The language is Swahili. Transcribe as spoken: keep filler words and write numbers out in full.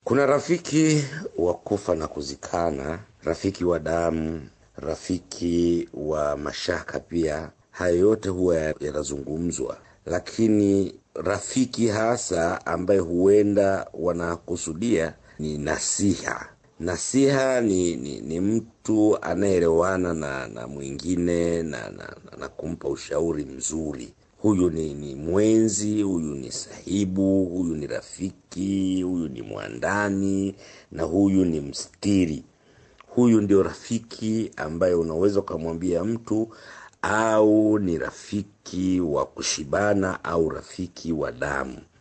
Kuna rafiki wa kufa na kuzikana, rafiki wa damu, rafiki wa mashaka pia. Hayo yote huwa yanazungumzwa. Lakini rafiki hasa ambaye huenda wanakusudia ni nasiha. Nasiha ni, ni, ni mtu anayeelewana na, na mwingine na, na, na kumpa ushauri mzuri. Huyu ni, ni mwenzi, huyu ni sahibu, huyu ni rafiki, huyu ni mwandani, na huyu ni mstiri. Huyu ndio rafiki ambaye unaweza kumwambia mtu, au ni rafiki wa kushibana au rafiki wa damu.